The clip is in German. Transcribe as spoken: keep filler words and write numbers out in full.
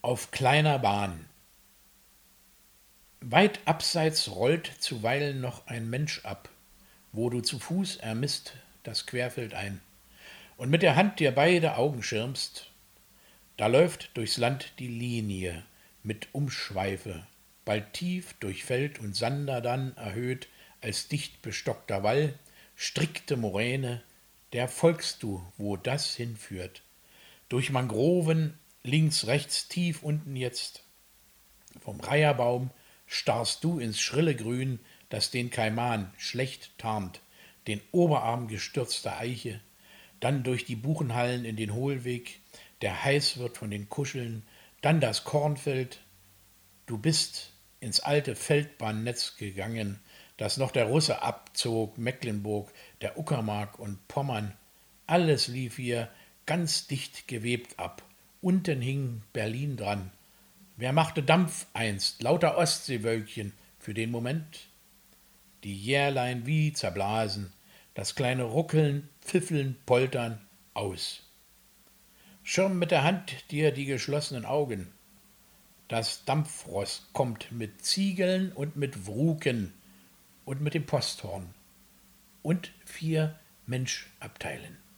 Auf kleiner Bahn. Weit abseits rollt zuweilen noch ein Mensch ab, wo du zu Fuß ermisst das Querfeld ein und mit der Hand dir beide Augen schirmst. Da läuft durchs Land die Linie mit Umschweife, bald tief durch Feld und Sander, dann erhöht als dicht bestockter Wall, strikte Moräne, der folgst du, wo das hinführt. Durch Mangroven, links, rechts, tief unten jetzt. Vom Reiherbaum starrst du ins schrille Grün, das den Kaiman schlecht tarnt, den Oberarm gestürzter Eiche, dann durch die Buchenhallen in den Hohlweg, der heiß wird von den Kuscheln, dann das Kornfeld. Du bist ins alte Feldbahnnetz gegangen, das noch der Russe abzog, Mecklenburg, der Uckermark und Pommern. Alles lief hier ganz dicht gewebt ab. Unten hing Berlin dran. Wer machte Dampf einst, lauter Ostseewölkchen für den Moment? Die Jährlein wie zerblasen, das kleine Ruckeln, Pfiffeln, Poltern, aus. Schirm mit der Hand dir die geschlossenen Augen. Das Dampfross kommt mit Ziegeln und mit Wruken und mit dem Posthorn und vier Menschabteilen.